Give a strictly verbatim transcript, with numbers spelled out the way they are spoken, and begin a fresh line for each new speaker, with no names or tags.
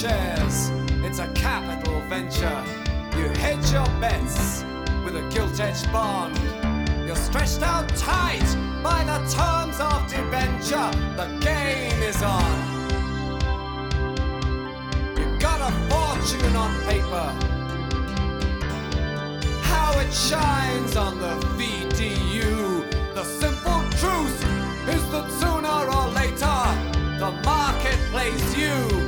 shares. It's a capital venture. You hedge your bets with a gilt-edged bond. You're stretched out tight by the terms of debenture. The game is on. You've got a fortune on paper. How it shines on the V D U. The simple truth is that sooner or later the market plays you.